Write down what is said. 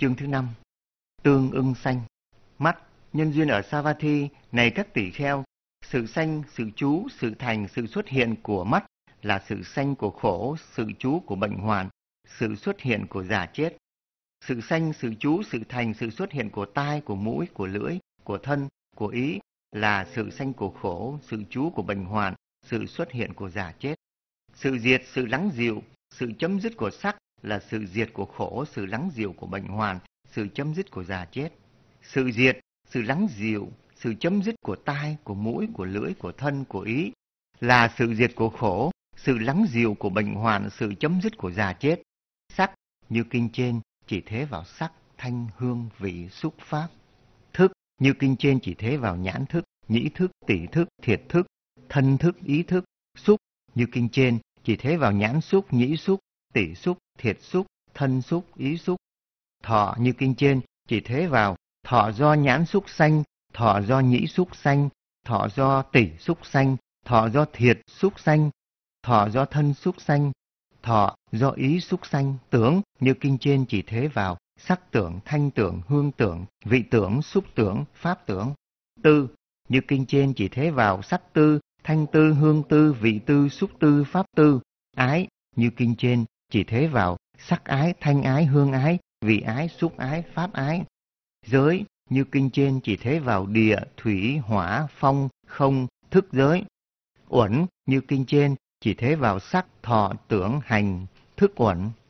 Chương thứ 5. Tương ưng sanh. Mắt, nhân duyên ở Savatthi, này các tỷ kheo, sự sanh, sự trú, sự thành, sự xuất hiện của mắt là sự sanh của khổ, sự trú của bệnh hoạn, sự xuất hiện của già chết. Sự sanh, sự trú, sự thành, sự xuất hiện của tai, của mũi, của lưỡi, của thân, của ý là sự sanh của khổ, sự trú của bệnh hoạn, sự xuất hiện của già chết. Sự diệt, sự lắng dịu, sự chấm dứt của sắc là sự diệt của khổ, sự lắng dịu của bệnh hoạn, sự chấm dứt của già chết. Sự diệt, sự lắng dịu, sự chấm dứt của tai, của mũi, của lưỡi, của thân, của ý là sự diệt của khổ, sự lắng dịu của bệnh hoạn, sự chấm dứt của già chết. Sắc như kinh trên chỉ thế vào sắc, thanh, hương, vị, xúc, pháp. Thức như kinh trên chỉ thế vào nhãn thức, nhĩ thức, tỷ thức, thiệt thức, thân thức, ý thức. Xúc như kinh trên chỉ thế vào nhãn xúc, nhĩ xúc, tỷ xúc, thiệt xúc, thân xúc, ý xúc. Thọ như kinh trên chỉ thế vào thọ do nhãn xúc sanh, thọ do nhĩ xúc sanh, thọ do tỷ xúc sanh, thọ do thiệt xúc sanh, thọ do thân xúc sanh, thọ do ý xúc sanh. Tưởng như kinh trên chỉ thế vào sắc tưởng, thanh tưởng, hương tưởng, vị tưởng, xúc tưởng, pháp tưởng. Tư như kinh trên chỉ thế vào sắc tư, thanh tư, hương tư, vị tư, xúc tư, pháp tư. Ái như kinh trên chỉ thế vào sắc ái, thanh ái, hương ái, vị ái, xúc ái, pháp ái. Giới như kinh trên chỉ thế vào địa, thủy, hỏa, phong, không, thức giới. Uẩn như kinh trên chỉ thế vào sắc, thọ, tưởng, hành, thức uẩn.